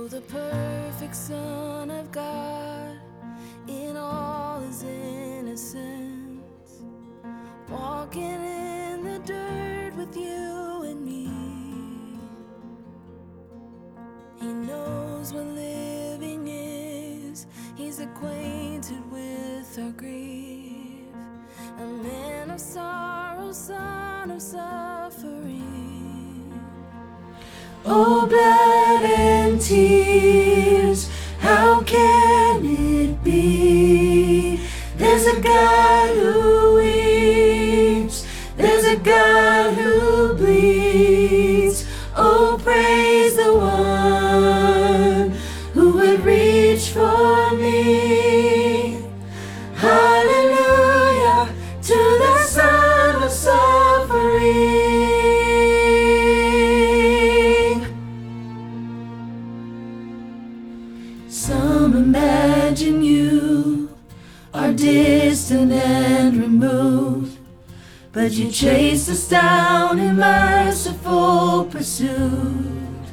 the perfect Son of God, in all his innocence, walking in the dirt with you and me. He knows what living is, he's acquainted with our grief, a man of sorrow, son of suffering. Oh, blood and tears, how can it be? There's a God who weeps, there's a God who bleeds. Oh, praise the one who would reach for me. Hallelujah to the Son of suffering. Some imagine you are distant and removed, but you chased us down in merciful pursuit.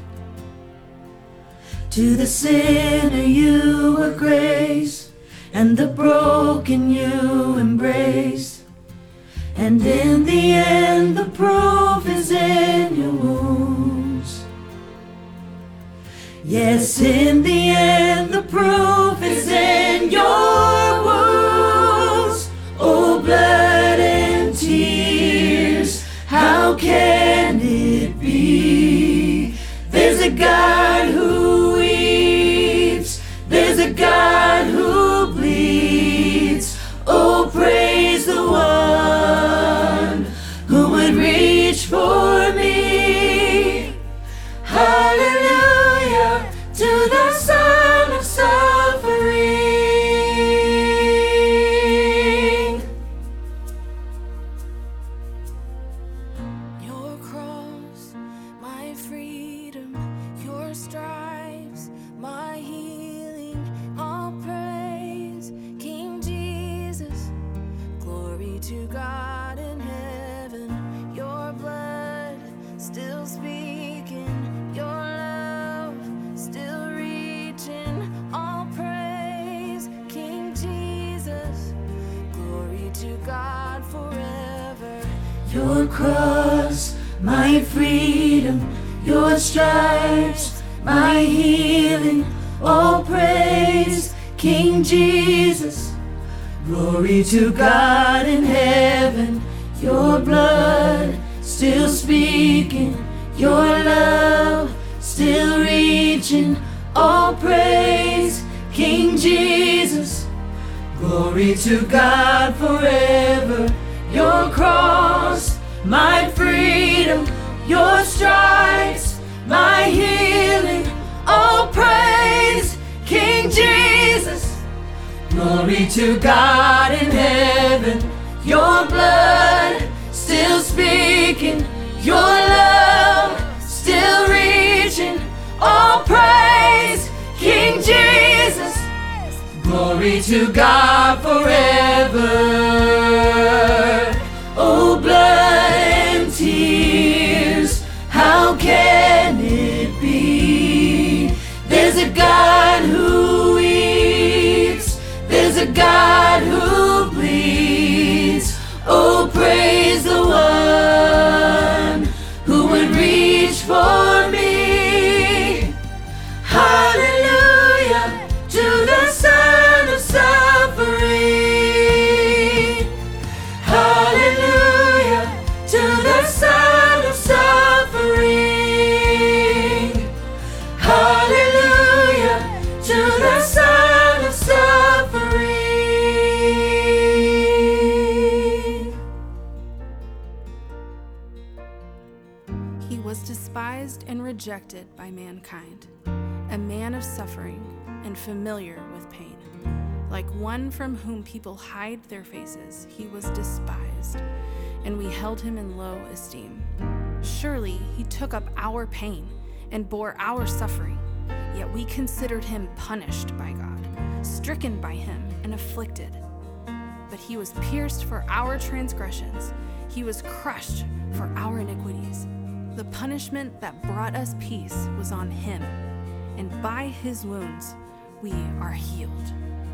To the sinner you were grace, and the broken you embraced, and in the end the proof is in your wounds. Yes, in the end the proof is in your wounds. Oh, blood and tears, how can it be? There's a God who weeps, there's a God who bleeds. Oh, praise the one who would reach for me. Hallelujah to the Son of suffering. Your cross, my freedom, your stripes, my healing, all praise, King Jesus. Glory to God in heaven, your blood still speaking, your love still reaching, all praise, King Jesus. Glory to God forever. Your cross, my freedom, your stripes, my healing, all praise, King Jesus. Glory to God in heaven, your blood still speaking, your love still reaching, all praise, King Jesus. Glory to God forever. Your cross, my freedom, your stripes, my healing, all praise, King Jesus. Glory to God in heaven, your blood still speaking, your love still reaching, all praise, King Jesus. Glory to God forever. Oh, blood and tears, how can it be? There's a God who weeps, there's a God who bleeds. Oh, praise the one who would reach for me. Hallelujah to the Son of suffering. Hallelujah to the Son of suffering. Hallelujah to the Son of suffering. He was despised and rejected by mankind, a man of suffering and familiar with pain. Like one from whom people hide their faces, he was despised, and we held him in low esteem. Surely he took up our pain and bore our suffering, yet we considered him punished by God, stricken by him and afflicted. But he was pierced for our transgressions, he was crushed for our iniquities. The punishment that brought us peace was on him, and by his wounds we are healed.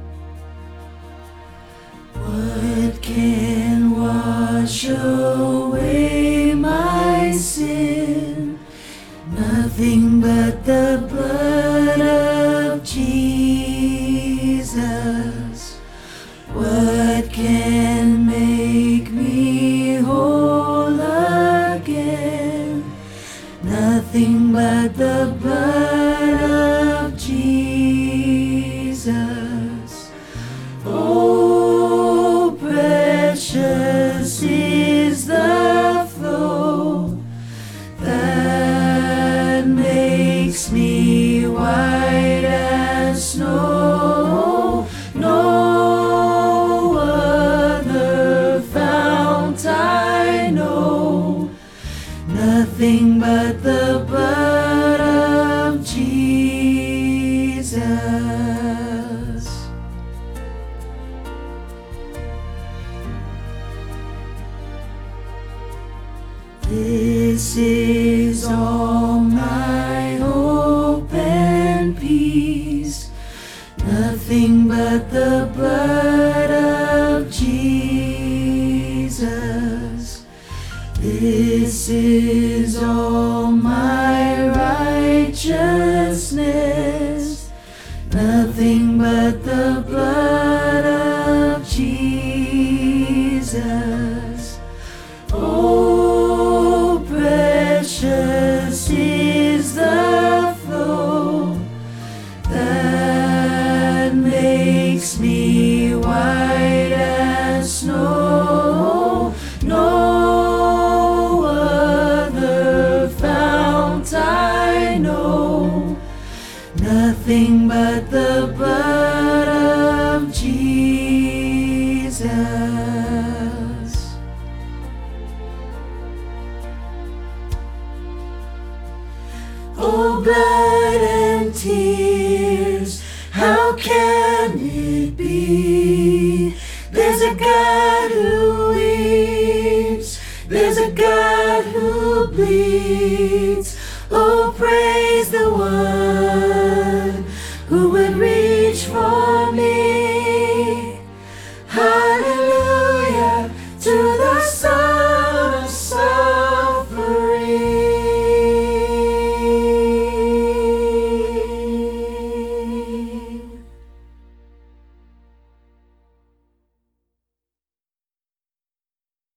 What can wash away my sin? Nothing but the blood of Jesus. What can make me whole again? Nothing but the blood of Jesus. Oh, precious is the flow that makes me white as snow. No other fount I know, nothing but the blood of Jesus. This is all my hope and peace, nothing but the blood of Jesus. This is all my righteousness, nothing but the blood of Jesus. Oh, precious is the flow that makes me white as snow. No other fount I know, nothing but the blood of Jesus. Oh, blood and tears, how can it be? There's a God who weeps, there's a God who bleeds.